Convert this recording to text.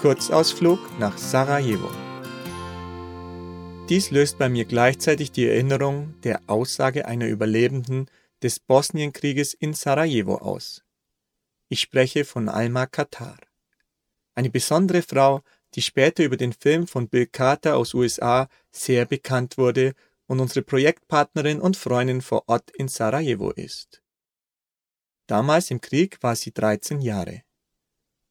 Kurzausflug nach Sarajevo. Dies löst bei mir gleichzeitig die Erinnerung der Aussage einer Überlebenden des Bosnienkrieges in Sarajevo aus. Ich spreche von Alma Kattar. Eine besondere Frau, die später über den Film von Bill Carter aus USA sehr bekannt wurde und unsere Projektpartnerin und Freundin vor Ort in Sarajevo ist. Damals im Krieg war sie 13 Jahre.